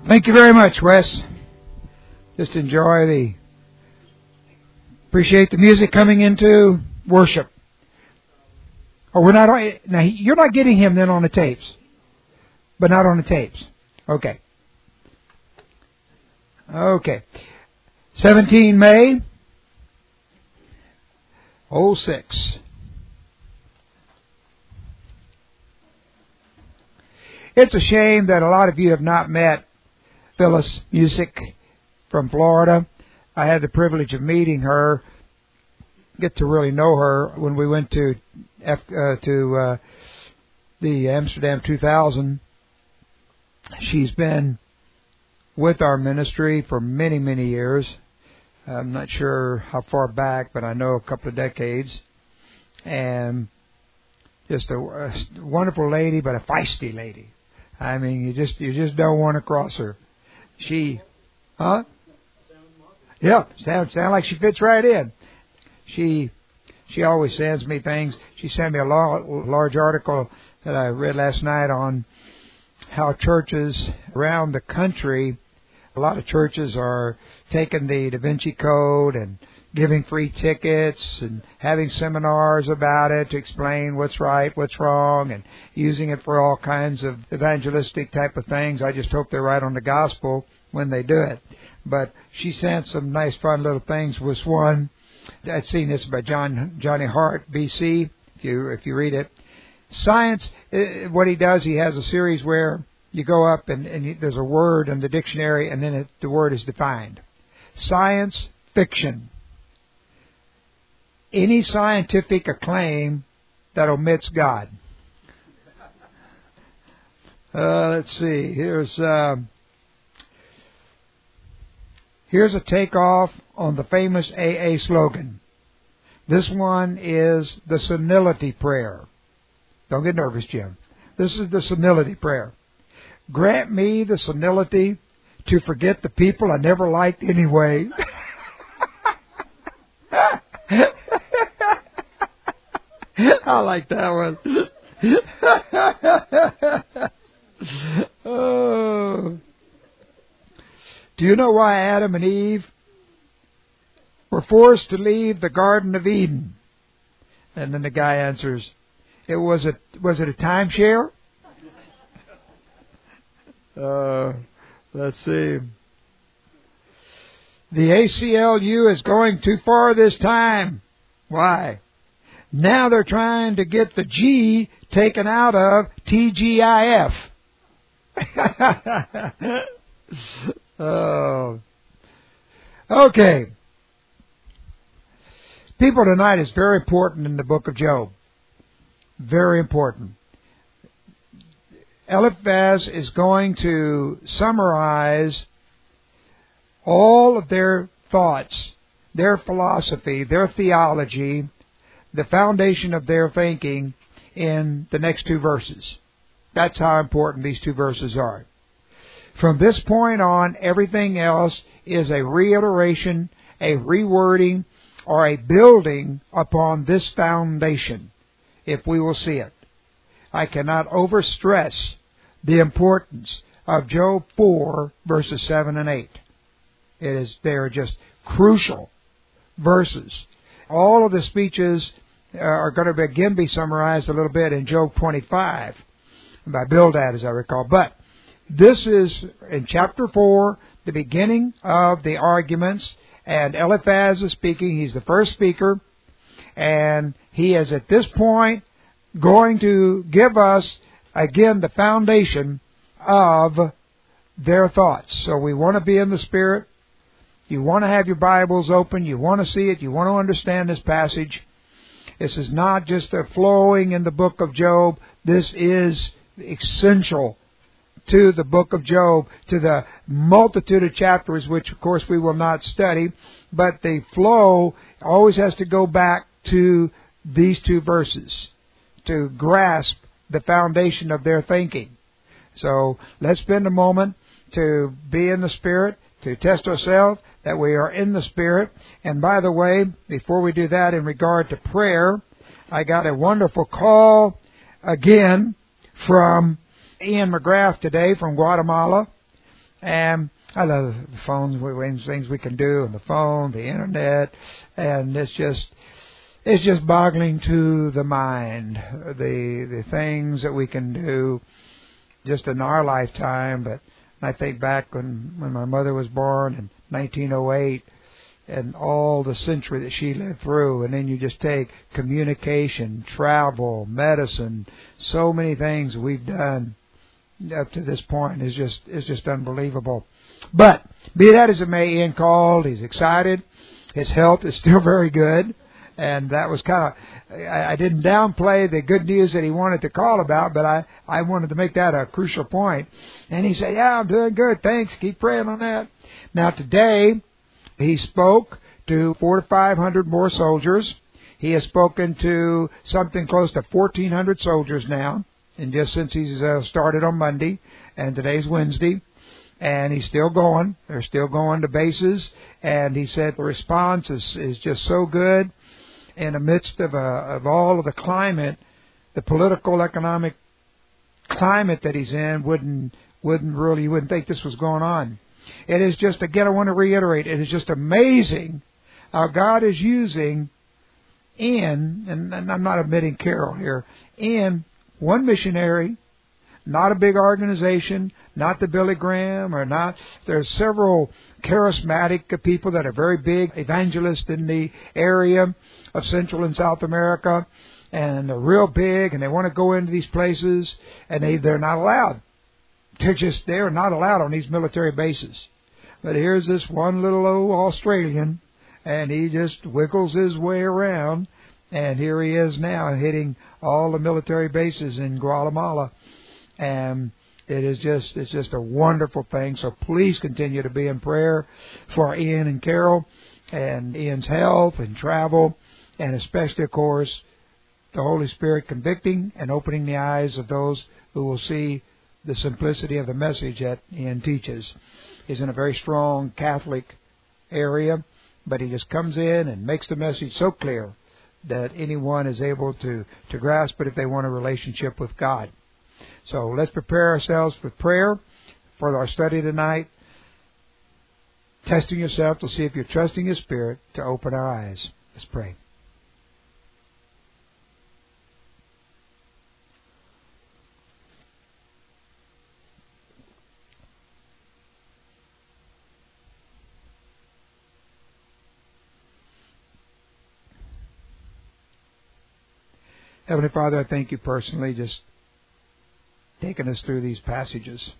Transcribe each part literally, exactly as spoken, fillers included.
Thank you very much, Wes. Just enjoy the... Appreciate the music coming into worship. Oh, we're not... Now, you're not getting him then on the tapes. But not on the tapes. Okay. Okay. seventeen May oh six. It's a shame that a lot of you have not met Phyllis Music from Florida. I had the privilege of meeting her, get to really know her when we went to F, uh, to uh, the Amsterdam two thousand. She's been with our ministry for many, many years. I'm not sure how far back, but I know a couple of decades. And just a, a wonderful lady, but a feisty lady. I mean, you just you just don't want to cross her. She, huh? Yeah, sound sound like she fits right in. She she always sends me things. She sent me a large article that I read last night on how churches around the country, a lot of churches are taking the Da Vinci Code and giving free tickets and having seminars about it to explain what's right, what's wrong, and using it for all kinds of evangelistic type of things. I just hope they're right on the gospel when they do it. But she sent some nice, fun little things. Was one I'd seen this by John Johnny Hart, B C. If you if you read it, science. What he does, he has a series where you go up and, and there's a word in the dictionary, and then it, the word is defined. Science fiction. Any scientific acclaim that omits God. Uh, let's see. Here's uh, here's a takeoff on the famous A A slogan. This one is the senility prayer. Don't get nervous, Jim. This is the senility prayer. Grant me the senility to forget the people I never liked anyway. I like that one. Oh. Do you know why Adam and Eve were forced to leave the Garden of Eden? And then the guy answers, "It was a was it a timeshare?" Uh, let's see. The A C L U is going too far this time. Why? Now they're trying to get the G taken out of T G I F. Oh. Okay. People tonight is very important in the book of Job. Very important. Eliphaz is going to summarize all of their thoughts, their philosophy, their theology, the foundation of their thinking in the next two verses. That's how important these two verses are. From this point on, everything else is a reiteration, a rewording, or a building upon this foundation, if we will see it. I cannot overstress the importance of Job four, verses seven and eight. It is, they are just crucial verses. All of the speeches are going to again be summarized a little bit in Job twenty-five by Bildad, as I recall. But this is in chapter four, the beginning of the arguments, and Eliphaz is speaking. He's the first speaker, and he is at this point going to give us again the foundation of their thoughts. So we want to be in the Spirit. You want to have your Bibles open. You want to see it. You want to understand this passage. This is not just a flowing in the book of Job. This is essential to the book of Job, to the multitude of chapters, which of course we will not study. But the flow always has to go back to these two verses to grasp the foundation of their thinking. So let's spend a moment to be in the Spirit, to test ourselves that we are in the Spirit. And by the way, before we do that, in regard to prayer, I got a wonderful call again from Ian McGrath today from Guatemala. And I love the phones, things we can do on the phone, the internet, and it's just it's just boggling to the mind, the the things that we can do just in our lifetime. But I think back when, when my mother was born in nineteen oh eight, and all the century that she lived through, and then you just take communication, travel, medicine, so many things we've done up to this point is just is just unbelievable. But be that as it may, Ian called. He's excited. His health is still very good, and that was kind of I, I didn't downplay the good news that he wanted to call about, but I I wanted to make that a crucial point. And he said, "Yeah, I'm doing good. Thanks. Keep praying on that." Now today he spoke to four to five hundred more soldiers. He has spoken to something close to fourteen hundred soldiers now. And just since he's uh, started on Monday, and today's Wednesday, and he's still going. They're still going to bases, and he said the response is, is just so good. In the midst of, uh, of all of the climate, the political, economic climate that he's in, wouldn't wouldn't really you wouldn't think this was going on. It is just, again, I want to reiterate, it is just amazing how God is using in, and, and I'm not admitting Carol here, in one missionary, not a big organization, not the Billy Graham, or not. There's several charismatic people that are very big evangelists in the area of Central and South America, and they're real big, and they want to go into these places, and they, they're not allowed. They're just, they're not allowed on these military bases. But here's this one little old Australian, and he just wiggles his way around. And here he is now hitting all the military bases in Guatemala. And it is just it's just a wonderful thing. So please continue to be in prayer for Ian and Carol and Ian's health and travel, and especially, of course, the Holy Spirit convicting and opening the eyes of those who will see the simplicity of the message that Ian teaches. He's in a very strong Catholic area, but he just comes in and makes the message so clear that anyone is able to, to grasp it if they want a relationship with God. So let's prepare ourselves with prayer for our study tonight, testing yourself to see if you're trusting His Spirit to open our eyes. Let's pray. Heavenly Father, I thank you personally just taking us through these passages.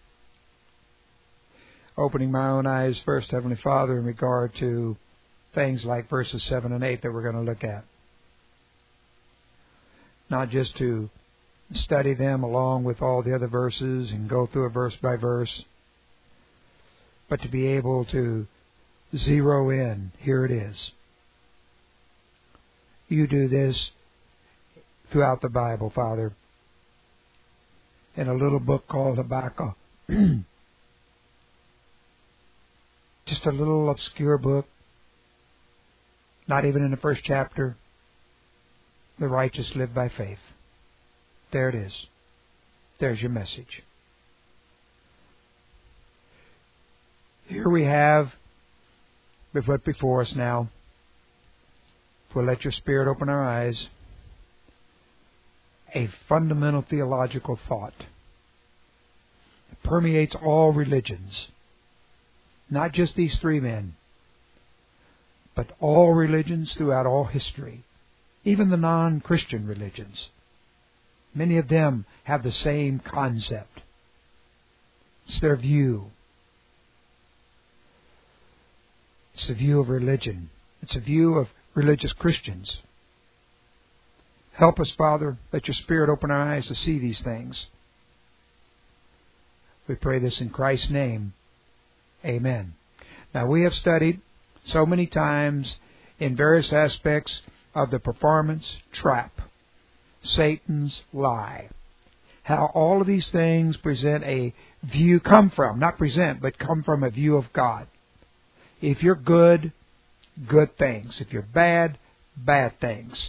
Opening my own eyes first, Heavenly Father, in regard to things like verses seven and eight that we're going to look at. Not just to study them along with all the other verses and go through it verse by verse, but to be able to zero in. Here it is. You do this throughout the Bible, Father, in a little book called Habakkuk. Just a little obscure book, not even in the first chapter. The righteous live by faith. There it is. There's your message. Here we have, before us now, if we'll let your Spirit open our eyes, a fundamental theological thought that permeates all religions. Not just these three men, but all religions throughout all history. Even the non-Christian religions. Many of them have the same concept. It's their view. It's the view of religion. It's a view of religious Christians. Help us, Father. Let your Spirit open our eyes to see these things. We pray this in Christ's name. Amen. Now, we have studied so many times in various aspects of the performance trap, Satan's lie. How all of these things present a view, come from, not present, but come from a view of God. If you're good, good things. If you're bad, bad things.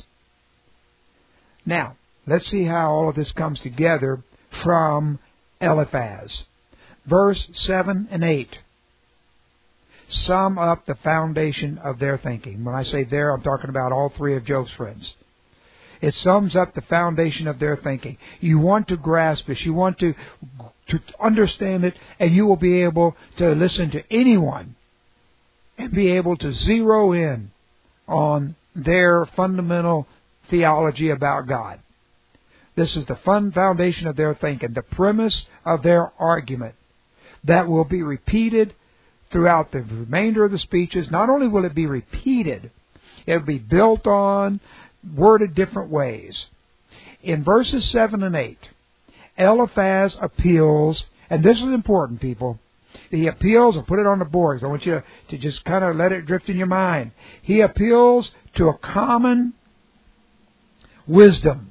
Now, let's see how all of this comes together from Eliphaz. verse seven and eight sum up the foundation of their thinking. When I say there, I'm talking about all three of Job's friends. It sums up the foundation of their thinking. You want to grasp this. You want to, to understand it, and you will be able to listen to anyone and be able to zero in on their fundamental theology about God. This is the fun foundation of their thinking, the premise of their argument that will be repeated throughout the remainder of the speeches. Not only will it be repeated, it will be built on, worded different ways. In verses seven and eight, Eliphaz appeals, and this is important, people. He appeals, I'll put it on the boards. I want you to, to just kind of let it drift in your mind. He appeals to a common wisdom.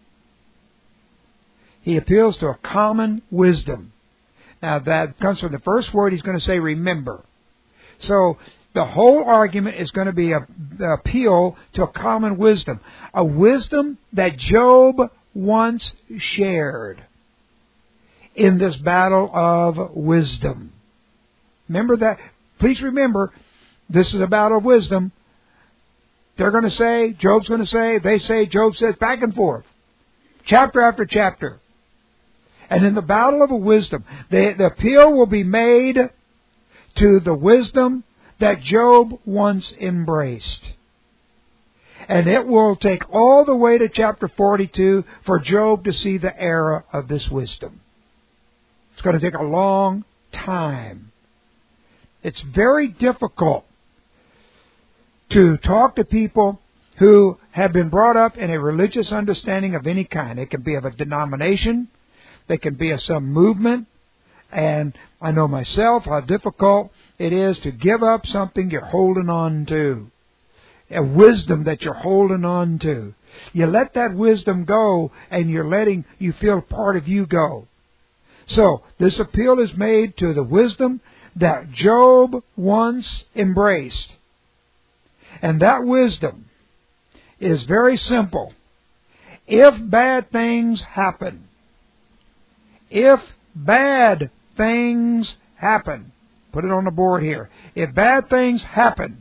He appeals to a common wisdom. Now that comes from the first word he's going to say, remember. So the whole argument is going to be an appeal to a common wisdom. A wisdom that Job once shared in this battle of wisdom. Remember that. Please remember, this is a battle of wisdom. They're going to say, Job's going to say, they say, Job says, back and forth. Chapter after chapter. And in the battle of a wisdom, the, the appeal will be made to the wisdom that Job once embraced. And it will take all the way to chapter forty-two for Job to see the error of this wisdom. It's going to take a long time. It's very difficult to talk to people who have been brought up in a religious understanding of any kind. It can be of a denomination. They can be of some movement. And I know myself how difficult it is to give up something you're holding on to. A wisdom that you're holding on to. You let that wisdom go and you're letting, you feel part of you go. So, this appeal is made to the wisdom that Job once embraced. And that wisdom is very simple. If bad things happen, if bad things happen, put it on the board here. If bad things happen,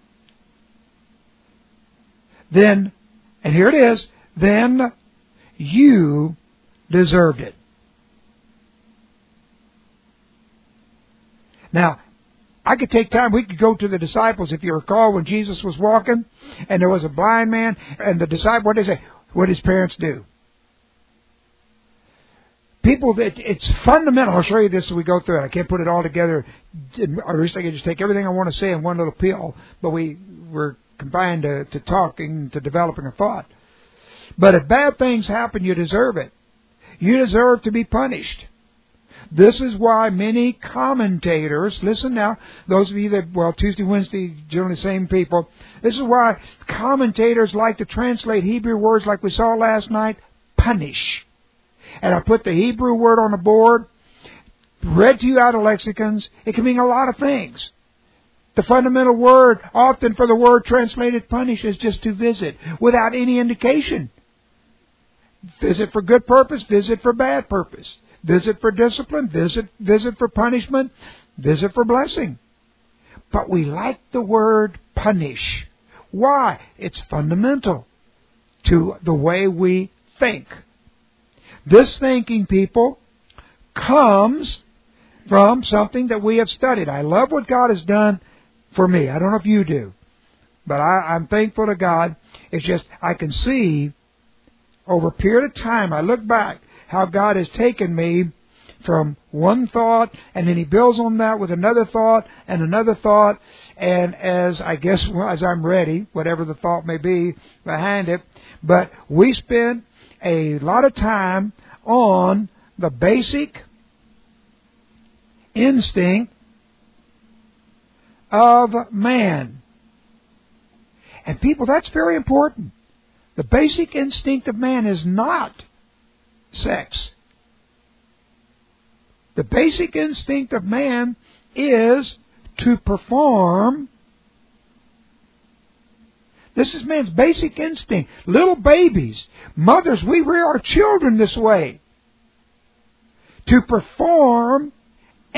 then, and here it is, then you deserved it. Now, I could take time, we could go to the disciples, if you recall, when Jesus was walking, and there was a blind man, and the disciples, what did they say? What did his parents do? People, it, it's fundamental. I'll show you this as we go through it. I can't put it all together. I wish I could just take everything I want to say in one little pill, but we, we're confined to, to talking, to developing a thought. But if bad things happen, you deserve it. You deserve to be punished. This is why many commentators, listen now, those of you that, well, Tuesday, Wednesday, generally the same people, this is why commentators like to translate Hebrew words like we saw last night, punish. And I put the Hebrew word on the board, read to you out of lexicons. It can mean a lot of things. The fundamental word, often for the word translated punish, is just to visit, without any indication. Visit for good purpose, visit for bad purpose. Visit for discipline, visit, visit for punishment, visit for blessing. But we like the word punish. Why? It's fundamental to the way we think. This thinking, people, comes from something that we have studied. I love what God has done for me. I don't know if you do. But I, I'm thankful to God. It's just I can see over a period of time, I look back, how God has taken me from one thought, and then He builds on that with another thought and another thought. And as I guess as I'm ready, whatever the thought may be behind it, but we spend a lot of time on the basic instinct of man. And people, that's very important. The basic instinct of man is not sex. The basic instinct of man is to perform. This is man's basic instinct. Little babies, mothers, we rear our children this way. To perform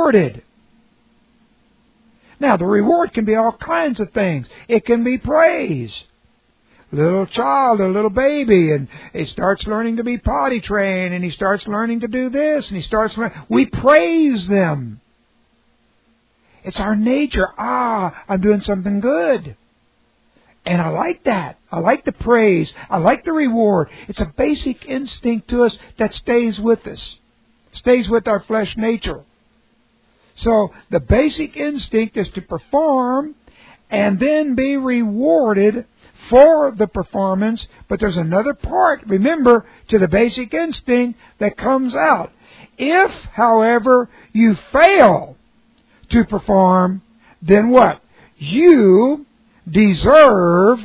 rewarded. Now, the reward can be all kinds of things. It can be praise. Little child, a little baby, and he starts learning to be potty trained, and he starts learning to do this, and he starts learning. We praise them. It's our nature. Ah, I'm doing something good. And I like that. I like the praise. I like the reward. It's a basic instinct to us that stays with us. Stays with our flesh nature. So the basic instinct is to perform and then be rewarded for the performance. But there's another part, remember, to the basic instinct that comes out. If, however, you fail to perform, then what? You deserve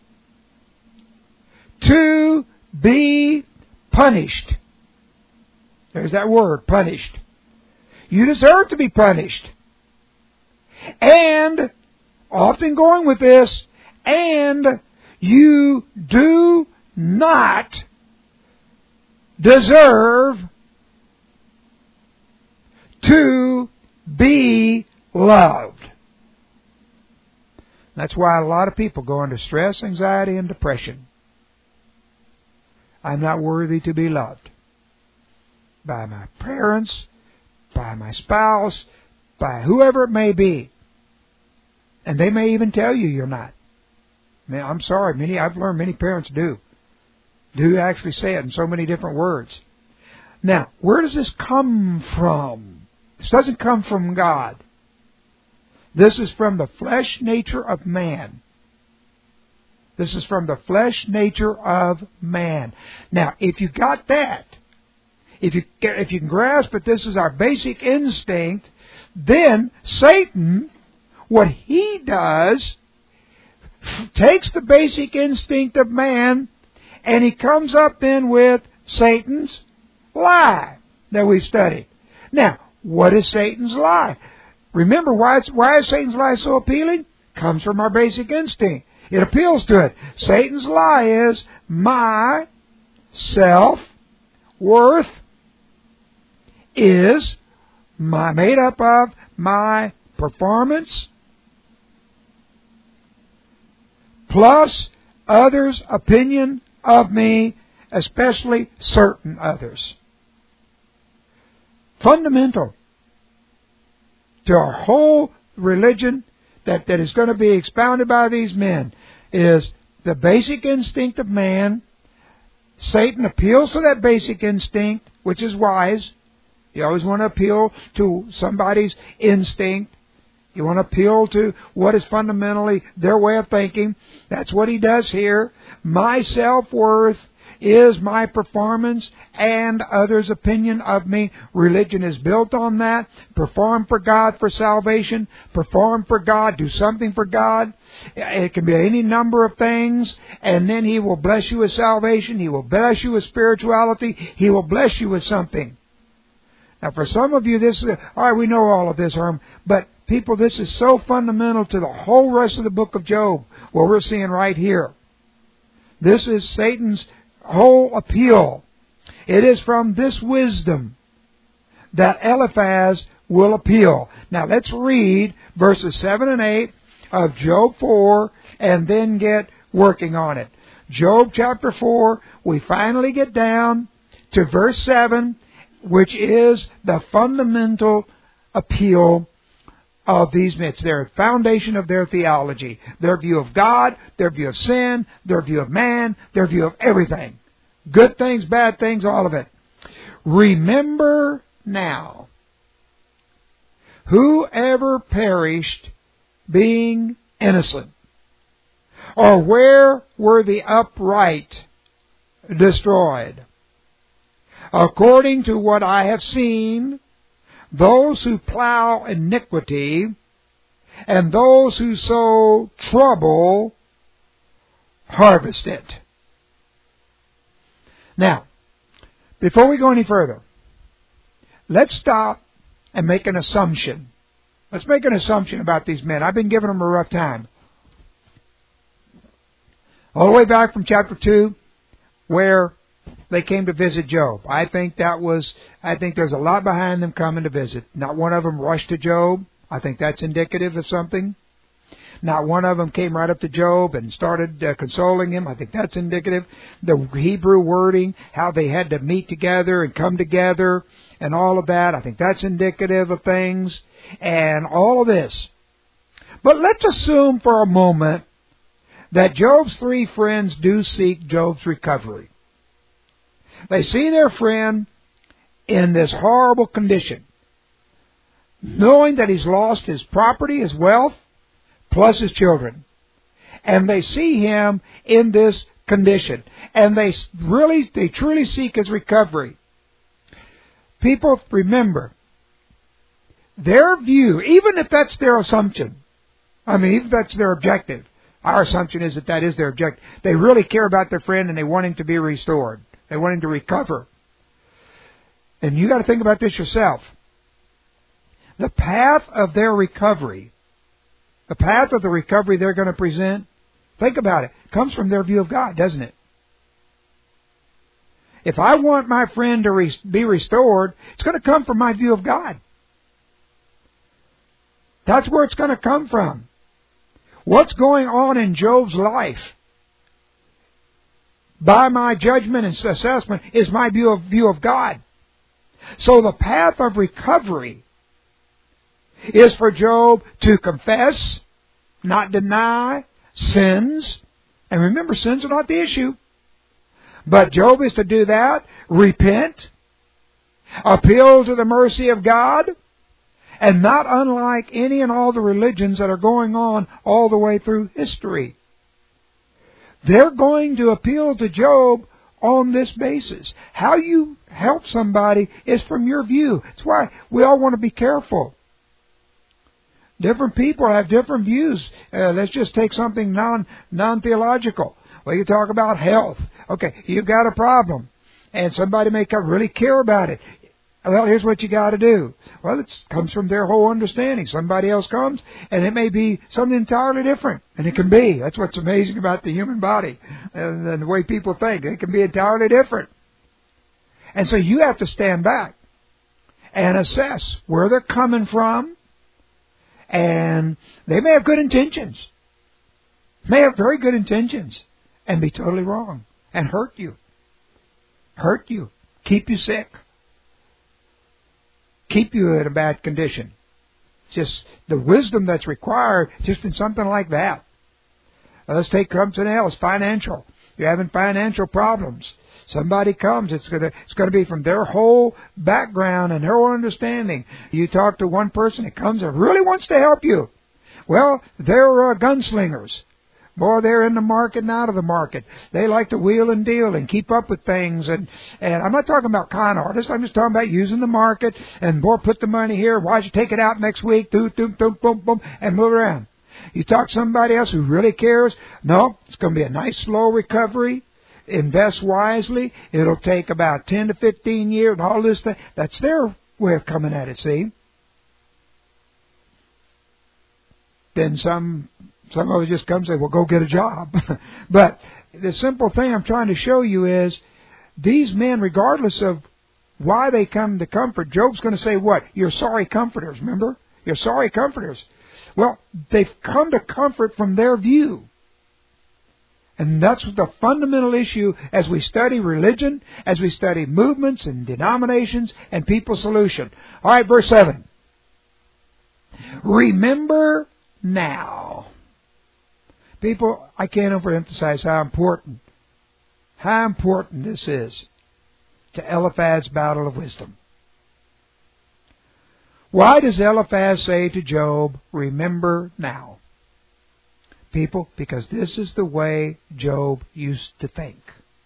to be punished. There's that word, punished. You deserve to be punished. And, often going with this, and you do not deserve to be loved. That's why a lot of people go into stress, anxiety, and depression. I'm not worthy to be loved by my parents, by my spouse, by whoever it may be. And they may even tell you you're not. Man, I'm sorry, many I've learned many parents do. Do actually say it in so many different words. Now, where does this come from? This doesn't come from God. This is from the flesh nature of man. This is from the flesh nature of man. Now, if you got that, if you if you can grasp that this is our basic instinct, then Satan, what he does, takes the basic instinct of man, and he comes up then with Satan's lie that we studied. Now, what is Satan's lie? Remember, why, it's, why is Satan's lie so appealing? It comes from our basic instinct. It appeals to it. Satan's lie is, my self-worth is my, made up of my performance plus others' opinion of me, especially certain others. Fundamental to our whole religion that, that is going to be expounded by these men is the basic instinct of man. Satan appeals to that basic instinct, which is wise. You always want to appeal to somebody's instinct. You want to appeal to what is fundamentally their way of thinking. That's what he does here. My self-worth is my performance and others' opinion of me. Religion is built on that. Perform for God for salvation. Perform for God. Do something for God. It can be any number of things. And then He will bless you with salvation. He will bless you with spirituality. He will bless you with something. Now, for some of you, this is, all right, we know all of this, Herm, but people, this is so fundamental to the whole rest of the book of Job, what we're seeing right here. This is Satan's whole appeal. It is from this wisdom that Eliphaz will appeal. Now, let's read verses seven and eight of Job four and then get working on it. Job chapter four, we finally get down to verse seven, which is the fundamental appeal of these myths. Their foundation of their theology. Their view of God, their view of sin, their view of man, their view of everything. Good things, bad things, all of it. Remember now, whoever perished being innocent, or where were the upright destroyed? According to what I have seen, those who plow iniquity and those who sow trouble harvest it. Now, before we go any further, let's stop and make an assumption. Let's make an assumption about these men. I've been giving them a rough time. All the way back from chapter two, where they came to visit Job. I think that was, I think there's a lot behind them coming to visit. Not one of them rushed to Job. I think that's indicative of something. Not one of them came right up to Job and started uh, consoling him. I think that's indicative. The Hebrew wording, how they had to meet together and come together and all of that, I think that's indicative of things and all of this. But let's assume for a moment that Job's three friends do seek Job's recovery. They see their friend in this horrible condition, knowing that he's lost his property, his wealth, plus his children. And they see him in this condition. And they really, they truly seek his recovery. People, remember, their view, even if that's their assumption, I mean, even if that's their objective, our assumption is that that is their objective. They really care about their friend and they want him to be restored. They want him to recover. And you got to think about this yourself. The path of their recovery, the path of the recovery they're going to present, think about it, comes from their view of God, doesn't it? If I want my friend to re- be restored, it's going to come from my view of God. That's where it's going to come from. What's going on in Job's life, by my judgment and assessment, is my view of, view of God. So the path of recovery is for Job to confess, not deny sins. And remember, sins are not the issue. But Job is to do that, repent, appeal to the mercy of God, and not unlike any and all the religions that are going on all the way through history. They're going to appeal to Job on this basis. How you help somebody is from your view. That's why we all want to be careful. Different people have different views. Uh, let's just take something non, non-theological. Well, you talk about health. Okay, you've got a problem. And somebody may come really care about it. Well, here's what you got to do. Well, it comes from their whole understanding. Somebody else comes, and it may be something entirely different. And it can be. That's what's amazing about the human body and, and the way people think. It can be entirely different. And so you have to stand back and assess where they're coming from. And they may have good intentions. May have very good intentions and be totally wrong and hurt you. Hurt you. Keep you sick. Keep you in a bad condition. Just the wisdom that's required just in something like that. Let's take something else, financial. You're having financial problems. Somebody comes, it's going to, it's going to be from their whole background and their whole understanding. You talk to one person that comes and really wants to help you. Well, they're uh, gunslingers. Boy, they're in the market and out of the market. They like to wheel and deal and keep up with things. And, and I'm not talking about con artists. I'm just talking about using the market. And, boy, put the money here. Why don't you take it out next week? Doom, doom, doom, boom, boom, and move around. You talk to somebody else who really cares. No, it's going to be a nice, slow recovery. Invest wisely. It'll take about ten to fifteen years and all this thing. That's their way of coming at it, see? Then some... Some of it just comes and say, well, go get a job. But the simple thing I'm trying to show you is these men, regardless of why they come to comfort, Job's going to say what? You're sorry comforters, remember? You're sorry comforters. Well, they've come to comfort from their view. And that's the fundamental issue as we study religion, as we study movements and denominations and people's solution. All right, verse seven. Remember now. People, I can't overemphasize how important, how important this is to Eliphaz's battle of wisdom. Why does Eliphaz say to Job, remember now? People, because this is the way Job used to think.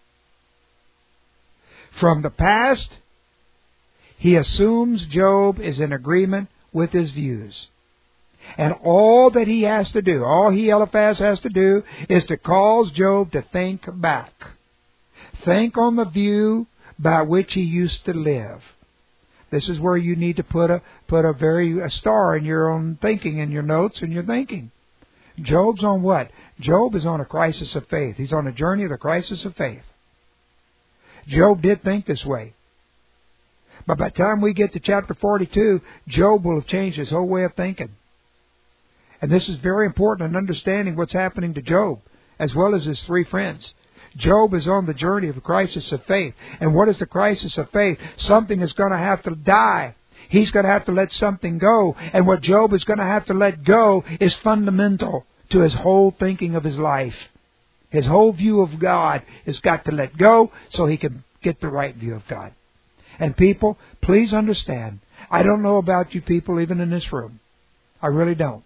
From the past, he assumes Job is in agreement with his views. And all that he has to do, all he, Eliphaz, has to do is to cause Job to think back. Think on the view by which he used to live. This is where you need to put a put a very a star in your own thinking, in your notes and your thinking. Job's on what? Job is on a crisis of faith. He's on a journey of the crisis of faith. Job did think this way. But by the time we get to chapter forty-two, Job will have changed his whole way of thinking. And this is very important in understanding what's happening to Job, as well as his three friends. Job is on the journey of a crisis of faith. And what is the crisis of faith? Something is going to have to die. He's going to have to let something go. And what Job is going to have to let go is fundamental to his whole thinking of his life. His whole view of God has got to let go so he can get the right view of God. And people, please understand, I don't know about you people even in this room. I really don't.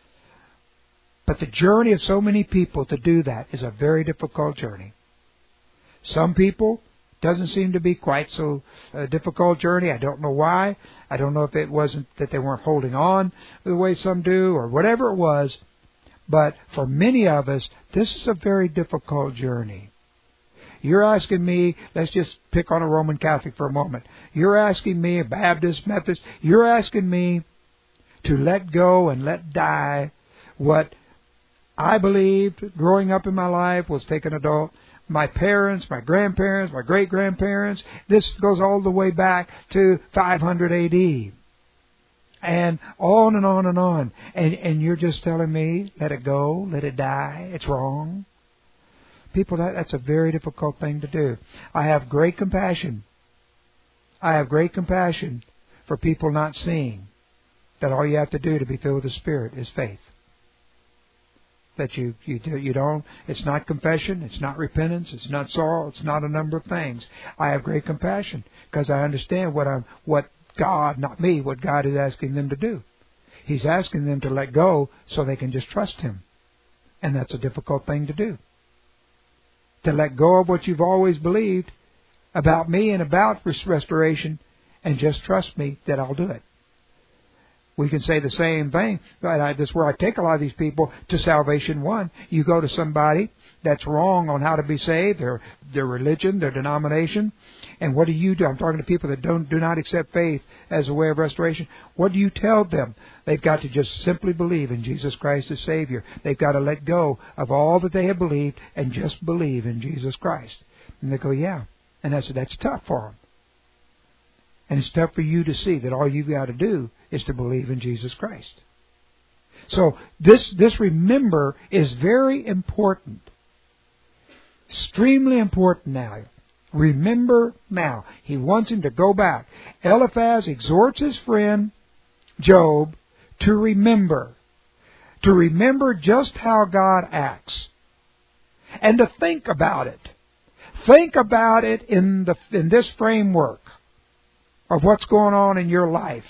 But the journey of so many people to do that is a very difficult journey. Some people, doesn't seem to be quite so a difficult journey. I don't know why. I don't know if it wasn't that they weren't holding on the way some do or whatever it was. But for many of us, this is a very difficult journey. You're asking me, let's just pick on a Roman Catholic for a moment. You're asking me, a Baptist, Methodist, you're asking me to let go and let die what I believed growing up in my life was take an adult. My parents, my grandparents, my great-grandparents, this goes all the way back to five hundred A D. And on and on and on. And, and you're just telling me, let it go, let it die, it's wrong. People, that, that's a very difficult thing to do. I have great compassion. I have great compassion for people not seeing that all you have to do to be filled with the Spirit is faith. That you, you, do, you don't, it's not confession, it's not repentance, it's not sorrow, it's not a number of things. I have great compassion because I understand what I'm, what God, not me, what God is asking them to do. He's asking them to let go so they can just trust Him. And that's a difficult thing to do. To let go of what you've always believed about me and about restoration and just trust me that I'll do it. We can say the same thing. That's where I take a lot of these people to Salvation One. You go to somebody that's wrong on how to be saved, their their religion, their denomination, and what do you do? I'm talking to people that don't do not accept faith as a way of restoration. What do you tell them? They've got to just simply believe in Jesus Christ as Savior. They've got to let go of all that they have believed and just believe in Jesus Christ. And they go, yeah. And I said, that's tough for them. And it's tough for you to see that all you've got to do is to believe in Jesus Christ. So this, this remember is very important. Extremely important now. Remember now. He wants him to go back. Eliphaz exhorts his friend Job to remember. To remember just how God acts. And to think about it. Think about it in the in this framework of what's going on in your life.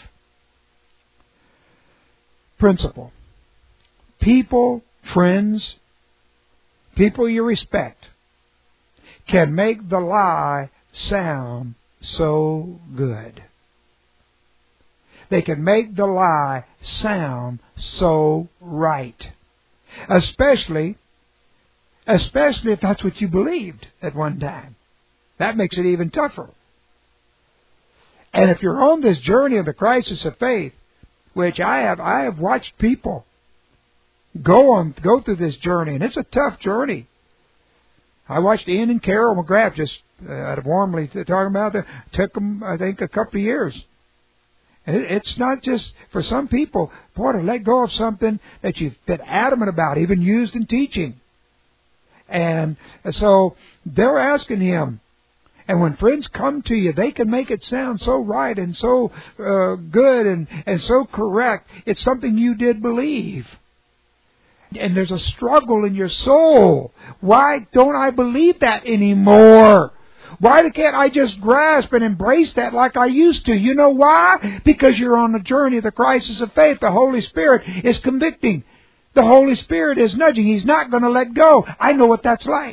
Principle. People, friends, people you respect can make the lie sound so good. They can make the lie sound so right. Especially, especially if that's what you believed at one time. That makes it even tougher. And if you're on this journey of the crisis of faith, which I have, I have watched people go on, go through this journey, and it's a tough journey. I watched Ian and Carol McGrath just uh, out of warmly talking about it. Took them, I think, a couple of years. And it, it's not just for some people, boy, to let go of something that you've been adamant about, even used in teaching. And so they're asking him. And when friends come to you, they can make it sound so right and so uh, good and, and so correct. It's something you did believe. And there's a struggle in your soul. Why don't I believe that anymore? Why can't I just grasp and embrace that like I used to? You know why? Because you're on the journey of the crisis of faith. The Holy Spirit is convicting. The Holy Spirit is nudging. He's not going to let go. I know what that's like.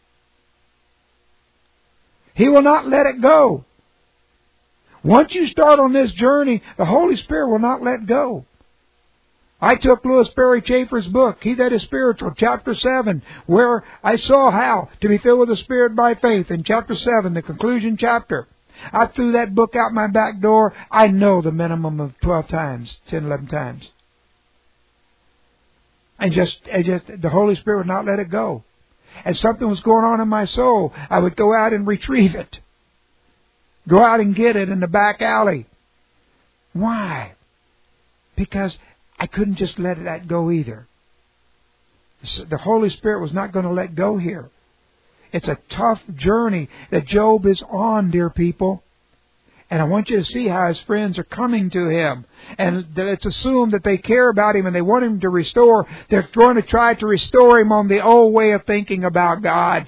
He will not let it go. Once you start on this journey, the Holy Spirit will not let go. I took Louis Perry Chafer's book, He That Is Spiritual, chapter seven, where I saw how to be filled with the Spirit by faith. In chapter seven, the conclusion chapter. I threw that book out my back door, I know the minimum of twelve times, ten, eleven times. And just, and just the Holy Spirit would not let it go. and something was going on in my soul, I would go out and retrieve it. Go out and get it in the back alley. Why? Because I couldn't just let that go either. The Holy Spirit was not going to let go here. It's a tough journey that Job is on, dear people. And I want you to see how his friends are coming to him. And that it's assumed that they care about him and they want him to restore. They're going to try to restore him on the old way of thinking about God.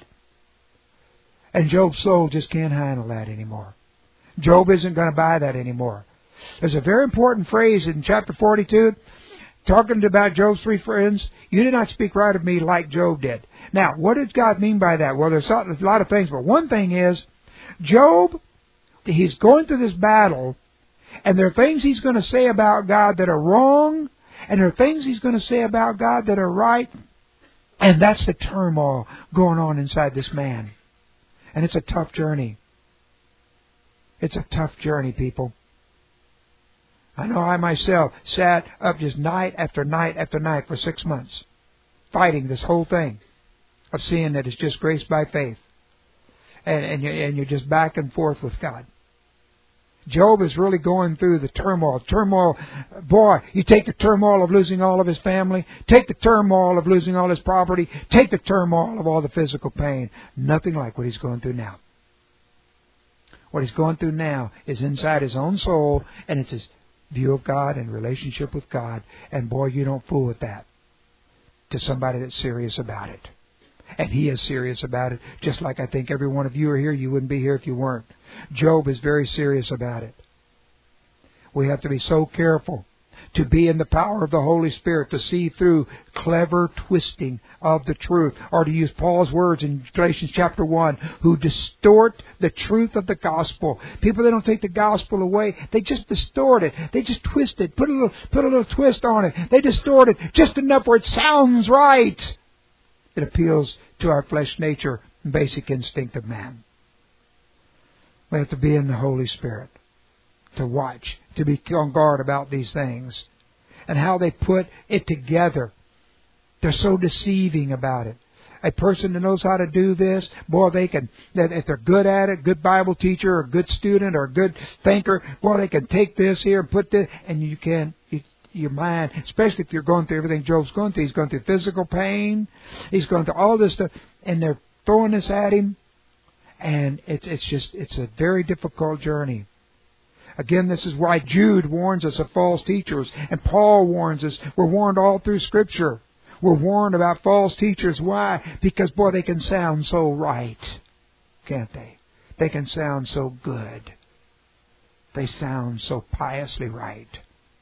And Job's soul just can't handle that anymore. Job isn't going to buy that anymore. There's a very important phrase in chapter forty-two, talking about Job's three friends. You did not speak right of me like Job did. Now, what does God mean by that? Well, there's a lot of things, but one thing is, Job, he's going through this battle, and there are things he's going to say about God that are wrong, and there are things he's going to say about God that are right, and that's the turmoil going on inside this man. And it's a tough journey. It's a tough journey, people. I know I myself sat up just night after night after night for six months, fighting this whole thing of seeing that it's just grace by faith. And, and, you're, and you're just back and forth with God. Job is really going through the turmoil. Turmoil, boy, you take the turmoil of losing all of his family, take the turmoil of losing all his property, take the turmoil of all the physical pain. Nothing like what he's going through now. What he's going through now is inside his own soul, and it's his view of God and relationship with God. And boy, you don't fool with that to somebody that's serious about it. And he is serious about it, just like I think every one of you are here. You wouldn't be here if you weren't. Job is very serious about it. We have to be so careful to be in the power of the Holy Spirit, to see through clever twisting of the truth. Or to use Paul's words in Galatians chapter one, who distort the truth of the gospel. People that don't take the gospel away, they just distort it. They just twist it, put a little, put a little twist on it. They distort it just enough where it sounds right. It appeals to our flesh nature and basic instinct of man. We have to be in the Holy Spirit to watch, to be on guard about these things. And how they put it together. They're so deceiving about it. A person that knows how to do this, boy, they can, if they're good at it, good Bible teacher or good student or good thinker, boy, they can take this here and put this, and you can, you, your mind, especially if you're going through everything Job's going through. He's going through physical pain. He's going through all this stuff, and they're throwing this at him. And it's it's just, it's a very difficult journey. Again, this is why Jude warns us of false teachers. And Paul warns us. We're warned all through Scripture. We're warned about false teachers. Why? Because, boy, they can sound so right. Can't they? They can sound so good. They sound so piously right.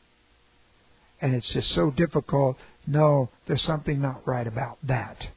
And it's just so difficult. No, there's something not right about that.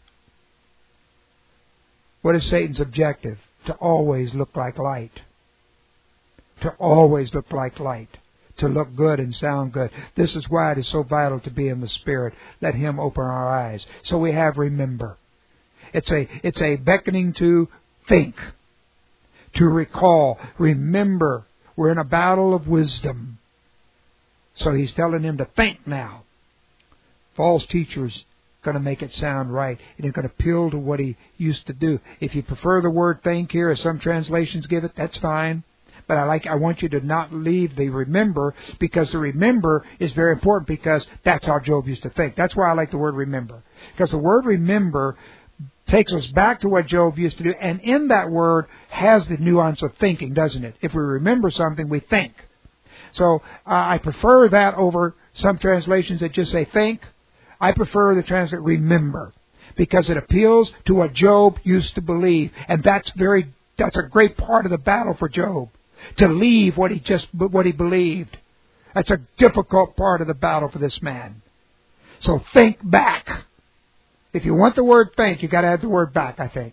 What is Satan's objective? To always look like light. To always look like light. To look good and sound good. This is why it is so vital to be in the Spirit. Let Him open our eyes. So we have remember. It's a, it's a beckoning to think. To recall. Remember. We're in a battle of wisdom. So He's telling him to think now. False teachers going to make it sound right. And it's going to appeal to what he used to do. If you prefer the word think here, as some translations give it, that's fine. But I like, I want you to not leave the remember, because the remember is very important, because that's how Job used to think. That's why I like the word remember. Because the word remember takes us back to what Job used to do. And in that word has the nuance of thinking, doesn't it? If we remember something, we think. So uh, I prefer that over some translations that just say think. I prefer the translation remember, because it appeals to what Job used to believe. And that's very, that's a great part of the battle for Job. To leave what he just, what he believed. That's a difficult part of the battle for this man. So think back. If you want the word think, you got to add the word back, I think.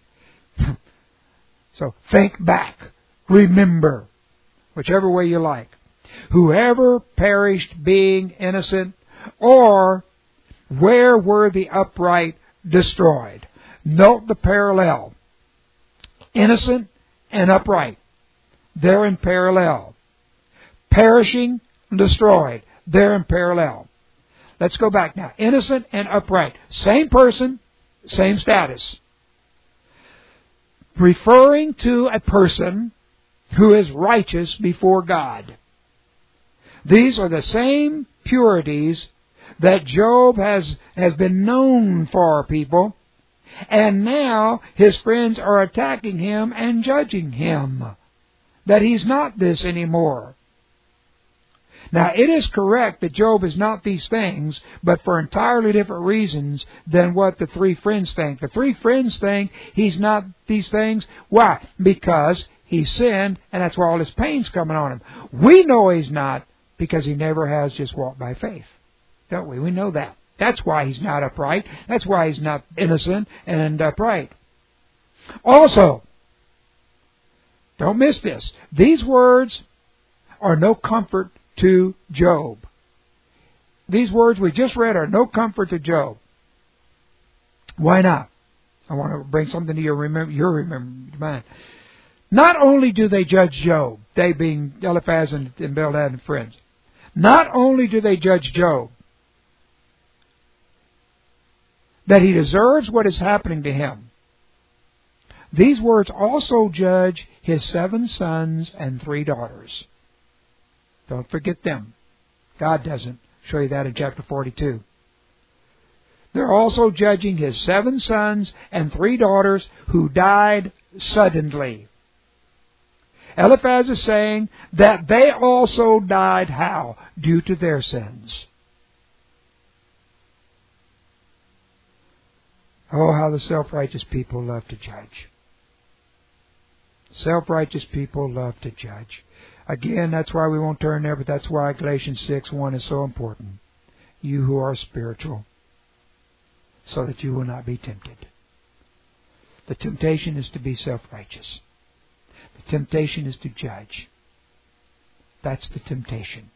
So think back. Remember. Whichever way you like. Whoever perished being innocent, or where were the upright destroyed? Note the parallel. Innocent and upright. They're in parallel. Perishing and destroyed. They're in parallel. Let's go back now. Innocent and upright. Same person, same status. referring to a person who is righteous before God. These are the same purities that Job has, has been known for, people. And now his friends are attacking him and judging him. That he's not this anymore. Now, it is correct that Job is not these things, but for entirely different reasons than what the three friends think. The three friends think he's not these things. Why? Because he sinned, and that's why all his pain's coming on him. We know he's not, because he never has just walked by faith. Don't we? We know that. That's why he's not upright. That's why he's not innocent and upright. Also, don't miss this. These words are no comfort to Job. These words we just read are no comfort to Job. Why not? I want to bring something to your remember your remember mind. Not only do they judge Job, they being Eliphaz and, and Bildad and friends. Not only do they judge Job, that he deserves what is happening to him. These words also judge his seven sons and three daughters. Don't forget them. God doesn't. Show you that in chapter forty-two. They're also judging his seven sons and three daughters who died suddenly. Eliphaz is saying that they also died how? Due to their sins. Oh, how the self-righteous people love to judge. Self-righteous people love to judge. Again, that's why we won't turn there, but that's why Galatians six one is so important. You who are spiritual, so that you will not be tempted. The temptation is to be self-righteous. The temptation is to judge. That's the temptation.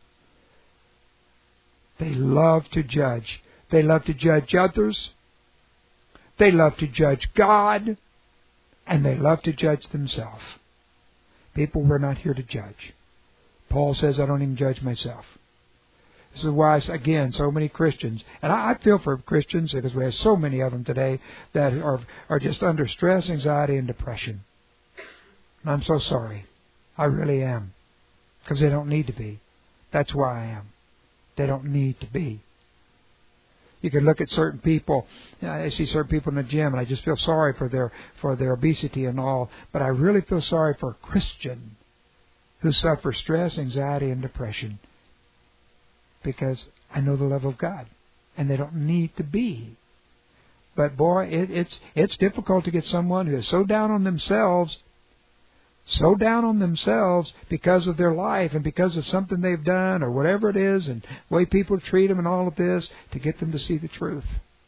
They love to judge. They love to judge others. They love to judge God. And they love to judge themselves. People, we're not here to judge. Paul says, I don't even judge myself. This is why, again, so many Christians, and I, I feel for Christians because we have so many of them today that are, are just under stress, anxiety, and depression. And I'm so sorry. I really am. Because they don't need to be. That's why I am. They don't need to be. You can look at certain people. I see certain people in the gym, and I just feel sorry for their for their obesity and all. But I really feel sorry for a Christian who suffers stress, anxiety, and depression, because I know the love of God, and they don't need to be. But boy, it, it's it's difficult to get someone who is so down on themselves, so down on themselves because of their life and because of something they've done or whatever it is and the way people treat them and all of this, to get them to see the truth.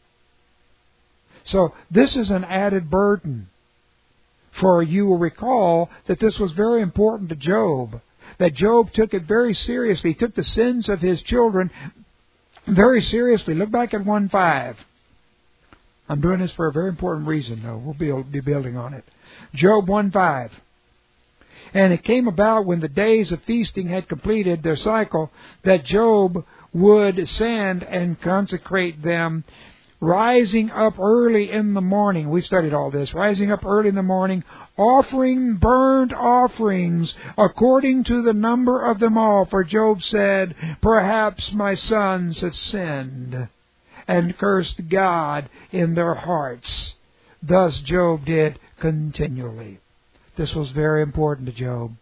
So this is an added burden. For you will recall that this was very important to Job. That Job took it very seriously. He took the sins of his children very seriously. Look back at one five. I'm doing this for a very important reason, though. We'll be building on it. Job one five. And it came about when the days of feasting had completed their cycle, that Job would send and consecrate them, rising up early in the morning. We studied all this. Rising up early in the morning, offering burnt offerings according to the number of them all. For Job said, perhaps my sons have sinned and cursed God in their hearts. Thus Job did continually. This was very important to Job.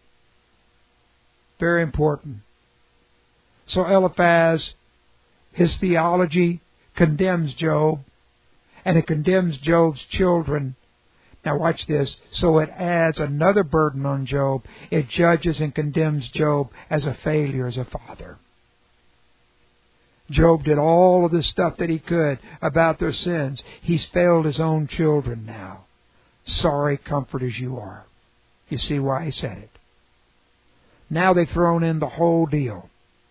Very important. So Eliphaz, his theology condemns Job, and it condemns Job's children. Now watch this. So it adds another burden on Job. It judges and condemns Job as a failure as a father. Job did all of the stuff that he could about their sins. He's failed his own children now. Sorry, comfort as you are. You see why he said it. Now they've thrown in the whole deal.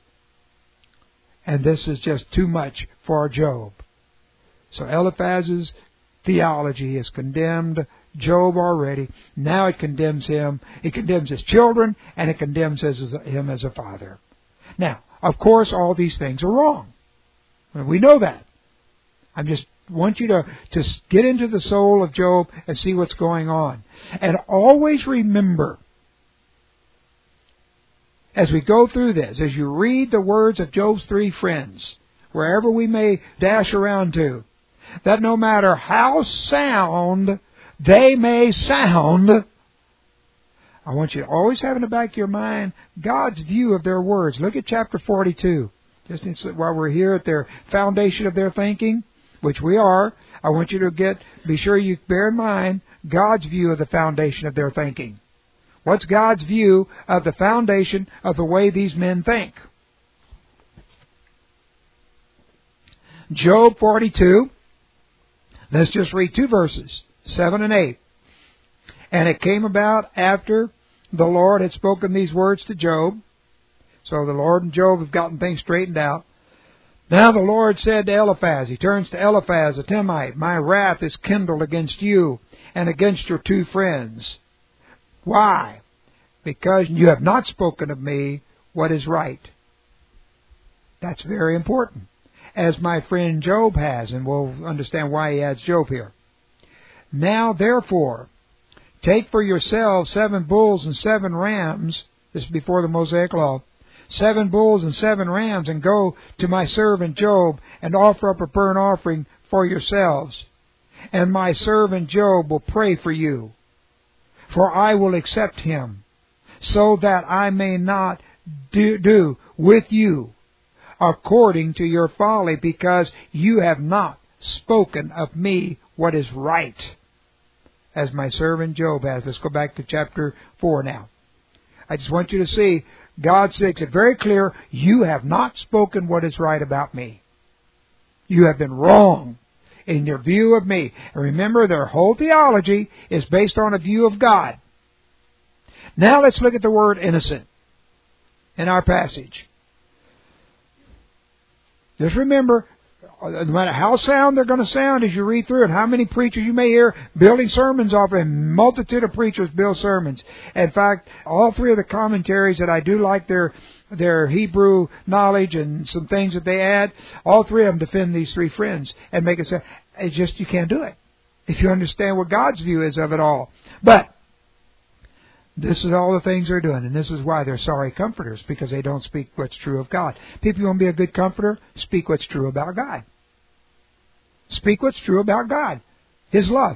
And this is just too much for Job. So Eliphaz's theology has condemned Job already. Now it condemns him. It condemns his children, and it condemns him as a father. Now, of course, all these things are wrong. We know that. I'm just want you to, to get into the soul of Job and see what's going on. And always remember, as we go through this, as you read the words of Job's three friends, wherever we may dash around to, that no matter how sound they may sound, I want you to always have in the back of your mind God's view of their words. Look at chapter forty-two. Just while we're here at their foundation of their thinking, which we are, I want you to get, be sure you bear in mind God's view of the foundation of their thinking. What's God's view of the foundation of the way these men think? Job forty-two. Let's just read two verses, seven and eight. And it came about after the Lord had spoken these words to Job. So the Lord and Job have gotten things straightened out. Now the Lord said to Eliphaz, he turns to Eliphaz the Temite, my wrath is kindled against you and against your two friends. Why? Because you have not spoken of me what is right. That's very important, as my friend Job has, and we'll understand why he adds Job here. Now therefore, take for yourselves seven bulls and seven rams, this is before the Mosaic Law, seven bulls and seven rams, and go to my servant Job, and offer up a burnt offering for yourselves. And my servant Job will pray for you, for I will accept him, so that I may not do, do with you according to your folly, because you have not spoken of me what is right, as my servant Job has. Let's go back to chapter four now. I just want you to see, God makes it very clear, you have not spoken what is right about me. You have been wrong in your view of me. And remember, their whole theology is based on a view of God. Now let's look at the word innocent in our passage. Just remember, no matter how sound they're going to sound as you read through it, how many preachers you may hear building sermons off, a multitude of preachers build sermons. In fact, all three of the commentaries that I do like their their Hebrew knowledge and some things that they add, all three of them defend these three friends and make it say, it's just you can't do it if you understand what God's view is of it all. But this is all the things they're doing, and this is why they're sorry comforters, because they don't speak what's true of God. People, you want to be a good comforter? Speak what's true about God. Speak what's true about God. His love.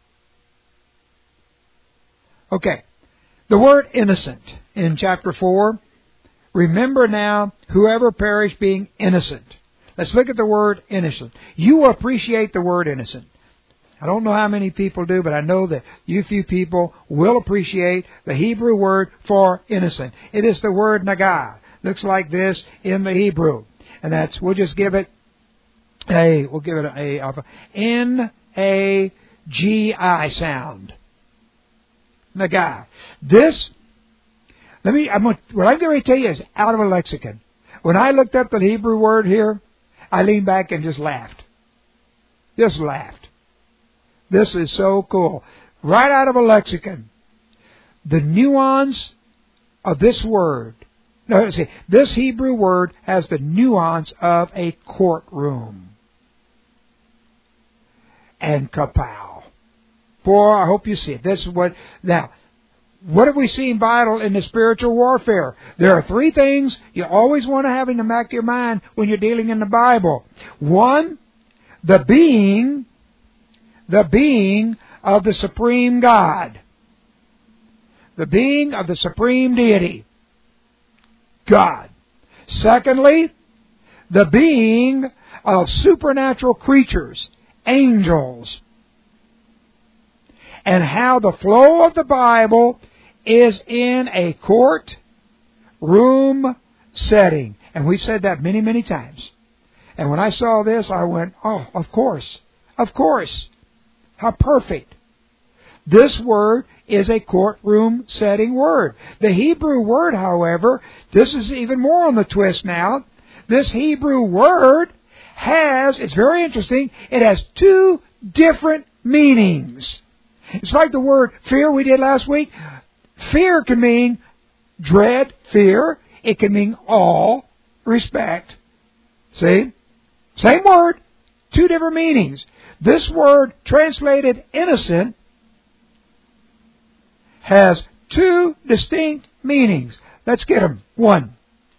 Okay. The word innocent in chapter four. Remember now, whoever perished being innocent. Let's look at the word innocent. You appreciate the word innocent. I don't know how many people do, but I know that you few people will appreciate the Hebrew word for innocent. It is the word nagah. Looks like this in the Hebrew. And that's, we'll just give it a, we'll give it a, a N A G I sound. Nagah. This, let me, I'm, what I'm going to tell you is out of a lexicon. When I looked up the Hebrew word here, I leaned back and just laughed. Just laughed. This is so cool. Right out of a lexicon. The nuance of this word. No, let's see. This Hebrew word has the nuance of a courtroom. And kapow. Boy, I hope you see it. This is what, now, what have we seen vital in the spiritual warfare? There are three things you always want to have in the back of your mind when you're dealing in the Bible. One, the being The being of the supreme God. The being of the supreme deity. God. Secondly, the being of supernatural creatures. Angels. And how the flow of the Bible is in a court room setting. And we've said that many, many times. And when I saw this, I went, oh, of course. Of course. How perfect. This word is a courtroom setting word. The Hebrew word, however, this is even more on the twist now. This Hebrew word has, it's very interesting, it has two different meanings. It's like the word fear we did last week. Fear can mean dread, fear. It can mean awe, respect. See? Same word, two different meanings. This word translated innocent has two distinct meanings. Let's get them. One.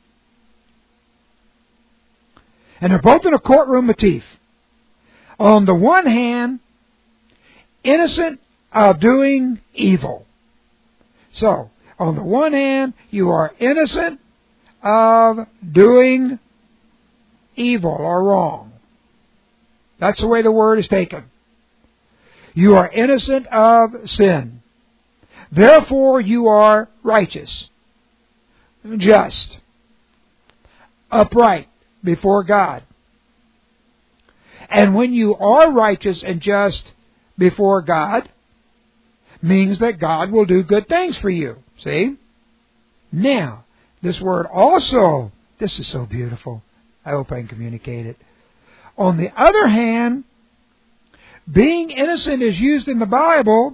And they're both in a courtroom motif. On the one hand, innocent of doing evil. So, on the one hand, you are innocent of doing evil or wrong. That's the way the word is taken. You are innocent of sin. Therefore, you are righteous, just, upright before God. And when you are righteous and just before God, means that God will do good things for you. See? Now, this word also, this is so beautiful. I hope I can communicate it. On the other hand, being innocent is used in the Bible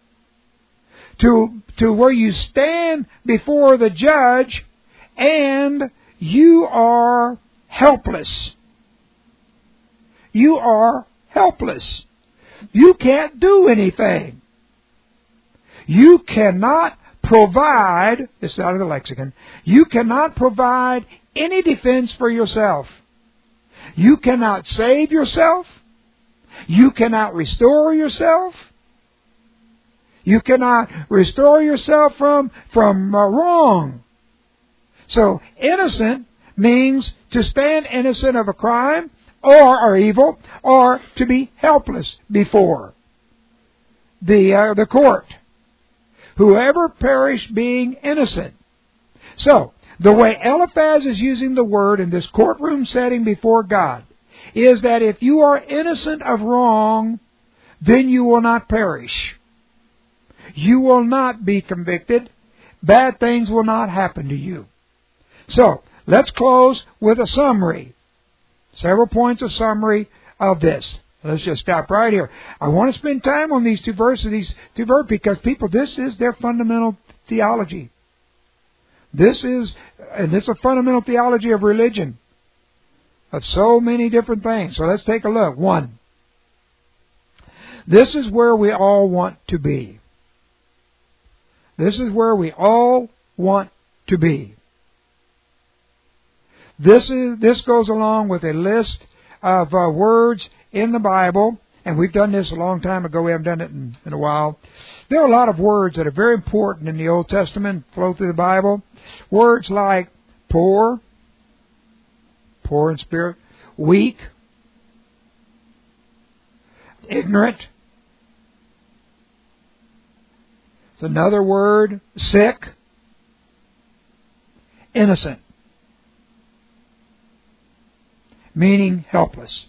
to, to where you stand before the judge and you are helpless. You are helpless. You can't do anything. You cannot provide, this is out of the lexicon, you cannot provide any defense for yourself. You cannot save yourself. You cannot restore yourself. You cannot restore yourself from, from uh, wrong. So, innocent means to stand innocent of a crime or, or evil, or to be helpless before the, uh, the court. Whoever perished being innocent. So, the way Eliphaz is using the word in this courtroom setting before God is that if you are innocent of wrong, then you will not perish. You will not be convicted. Bad things will not happen to you. So, let's close with a summary. Several points of summary of this. Let's just stop right here. I want to spend time on these two verses, these two verses, because people, this is their fundamental theology. This is, and it's a fundamental theology of religion, of so many different things. So let's take a look. One, this is where we all want to be. This is where we all want to be. This is this goes along with a list of uh, words in the Bible, and we've done this a long time ago. We haven't done it in, in a while. There are a lot of words that are very important in the Old Testament, flow through the Bible. Words like poor, poor in spirit, weak, ignorant. It's another word, sick, innocent, meaning helpless.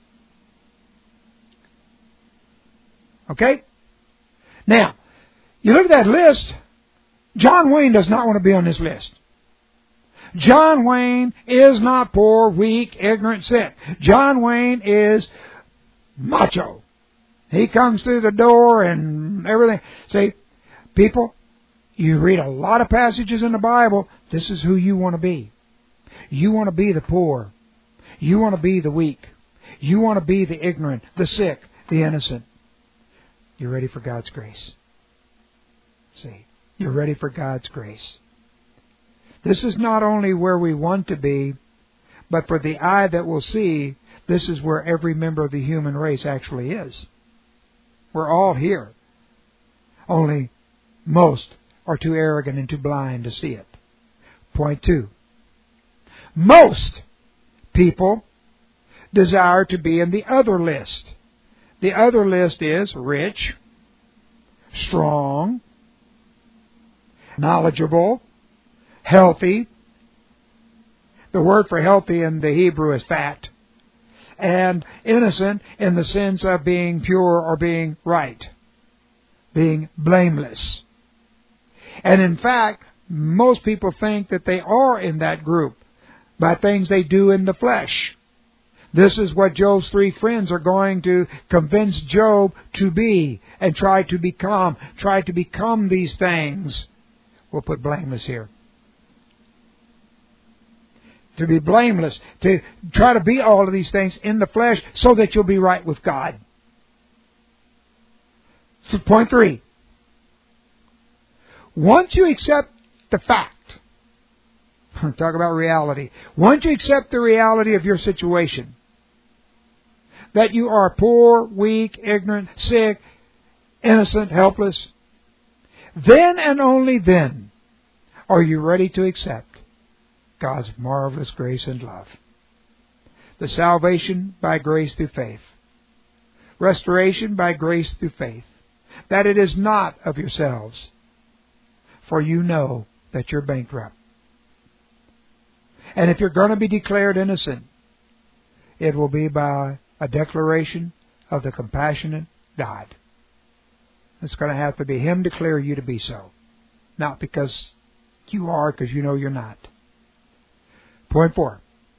Okay? Now, you look at that list, John Wayne does not want to be on this list. John Wayne is not poor, weak, ignorant, sick. John Wayne is macho. He comes through the door and everything. See, people, you read a lot of passages in the Bible, this is who you want to be. You want to be the poor. You want to be the weak. You want to be the ignorant, the sick, the innocent. You're ready for God's grace. See, you're ready for God's grace. This is not only where we want to be, but for the eye that will see, this is where every member of the human race actually is. We're all here. Only most are too arrogant and too blind to see it. Point two. Most people desire to be in the other list. The other list is rich, strong, knowledgeable, healthy. The word for healthy in the Hebrew is fat. And innocent in the sense of being pure or being right, being blameless. And in fact, most people think that they are in that group by things they do in the flesh. This is what Job's three friends are going to convince Job to be and try to become. Try to become these things. We'll put blameless here. To be blameless. To try to be all of these things in the flesh so that you'll be right with God. So point three. Once you accept the fact, talk about reality. Once you accept the reality of your situation, that you are poor, weak, ignorant, sick, innocent, helpless, then and only then are you ready to accept God's marvelous grace and love. The salvation by grace through faith. Restoration by grace through faith. That it is not of yourselves, for you know that you're bankrupt. And if you're going to be declared innocent, it will be by a declaration of the compassionate God. It's going to have to be Him declare you to be so. Not because you are, because you know you're not. Point four.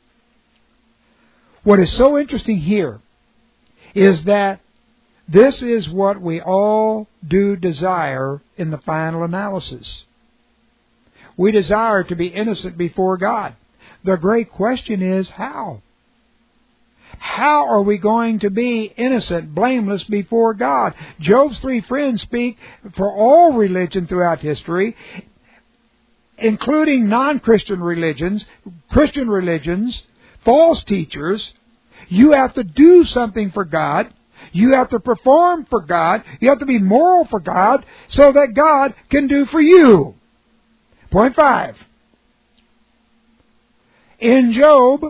What is so interesting here is that this is what we all do desire in the final analysis. We desire to be innocent before God. The great question is how? How are we going to be innocent, blameless before God? Job's three friends speak for all religion throughout history, including non-Christian religions, Christian religions, false teachers. You have to do something for God. You have to perform for God. You have to be moral for God so that God can do for you. Point five. In Job,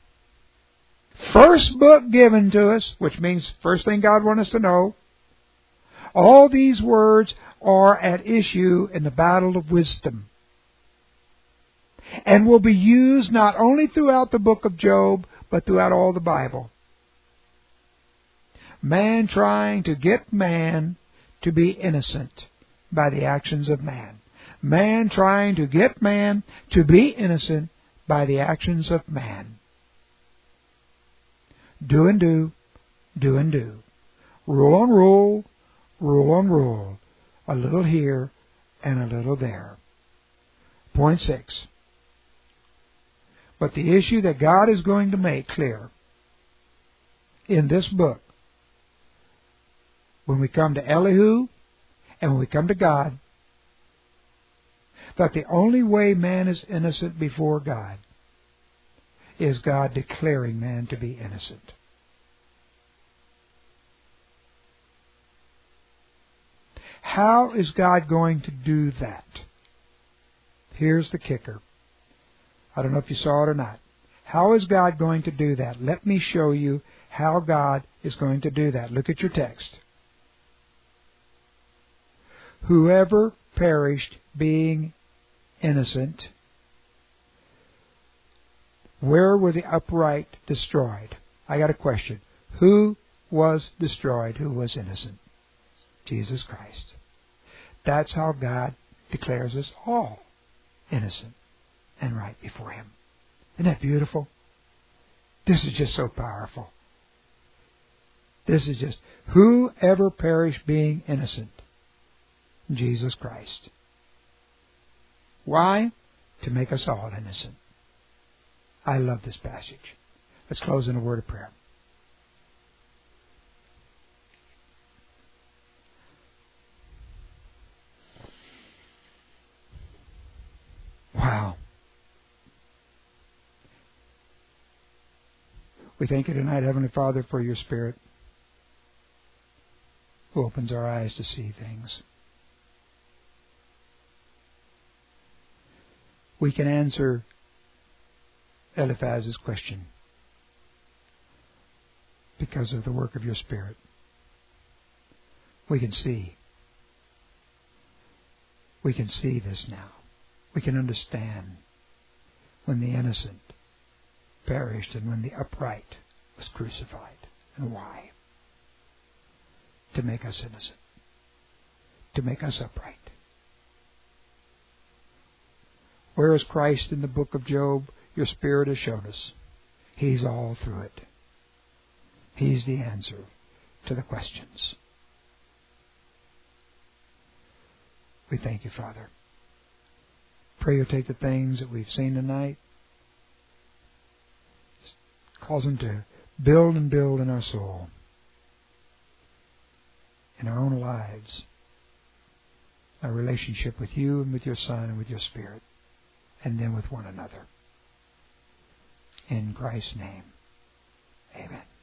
first book given to us, which means first thing God wants us to know, all these words are at issue in the battle of wisdom, and will be used not only throughout the book of Job, but throughout all the Bible. Man trying to get man to be innocent by the actions of man. Man trying to get man to be innocent by the actions of man. Do and do, do and do. Rule on rule, rule on rule. A little here and a little there. Point six. But the issue that God is going to make clear in this book, when we come to Elihu and when we come to God, that the only way man is innocent before God is God declaring man to be innocent. How is God going to do that? Here's the kicker. I don't know if you saw it or not. How is God going to do that? Let me show you how God is going to do that. Look at your text. Whoever perished being innocent, where were the upright destroyed? I got a question. Who was destroyed? Who was innocent? Jesus Christ. That's how God declares us all innocent and right before Him. Isn't that beautiful? This is just so powerful. This is just, whoever perished being innocent? Jesus Christ. Why? To make us all innocent. I love this passage. Let's close in a word of prayer. Wow. We thank you tonight, Heavenly Father, for your Spirit who opens our eyes to see things. We can answer Eliphaz's question because of the work of your Spirit. We can see. We can see this now. We can understand when the innocent perished and when the upright was crucified. And why? To make us innocent. To make us upright. Where is Christ in the book of Job? Your Spirit has shown us. He's all through it. He's the answer to the questions. We thank you, Father. Pray you'll take the things that we've seen tonight, cause them to build and build in our soul, in our own lives, our relationship with you and with your Son and with your Spirit, and then with one another. In Christ's name, amen.